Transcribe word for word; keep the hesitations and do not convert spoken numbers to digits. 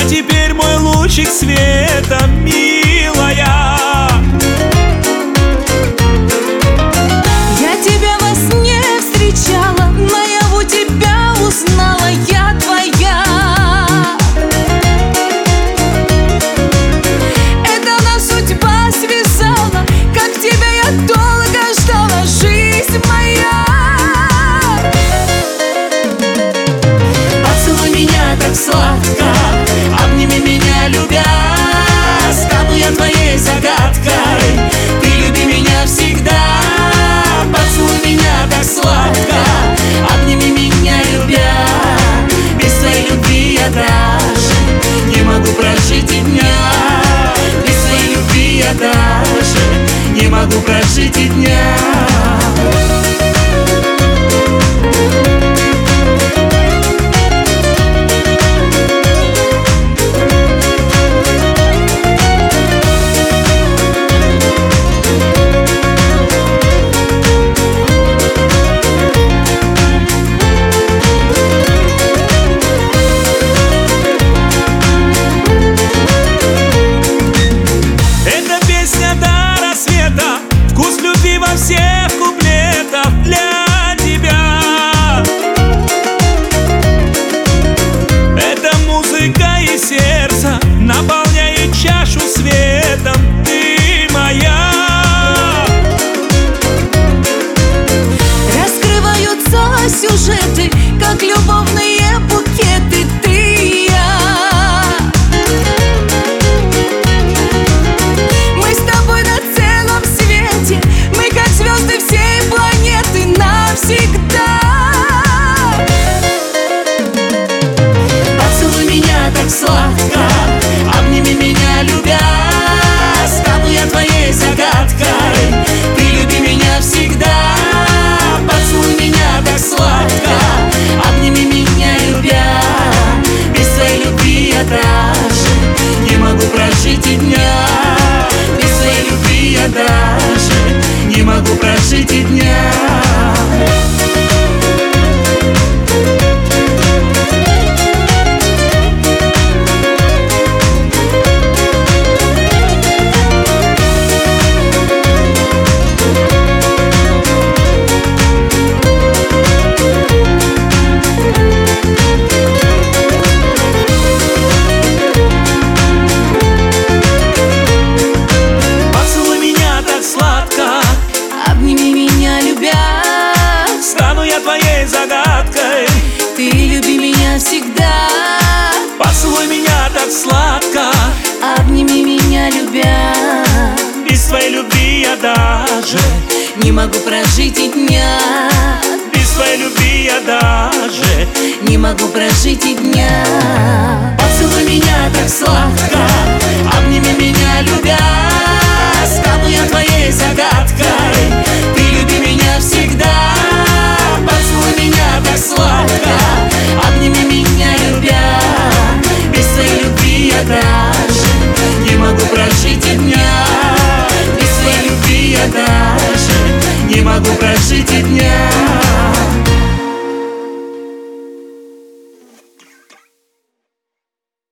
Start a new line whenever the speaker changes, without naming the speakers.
А теперь мой лучик света, милая.
Я тебя во сне встречала, наяву тебя узнала, я твоя. Это нас судьба связала, как тебя я долго ждала, жизнь моя.
Поцелуй меня так сладко, обними меня, любя. Стану я твоей загадкой, ты люби меня всегда. Поцелуй меня так сладко, обними меня, любя. Без твоей любви я даже не могу прожить и дня. Без твоей любви я даже не могу прожить и дня.
Вкус любви во всех куплетах для тебя. Это музыка и сердце наполняет чашу светом. Ты моя.
Раскрываются сюжеты, как любовные букеты. Ты и я. Мы как звезды всей планеты навсегда.
Поцелуй меня так сладко, обними меня, любя. Стану я твоей загадкой, ты люби меня всегда. Поцелуй меня так сладко, обними меня, любя. Без твоей любви я даже не могу прожить и дня. Без твоей любви я даже не могу прожить и дня.
Твоей загадкой,
ты люби меня всегда.
Поцелуй меня так сладко,
обними меня, любя.
Без твоей любви я даже
не могу прожить и дня.
Без твоей любви я даже
не могу прожить и дня.
Поцелуй меня так сладко, обними меня, любя. Стану я твоей загадкой,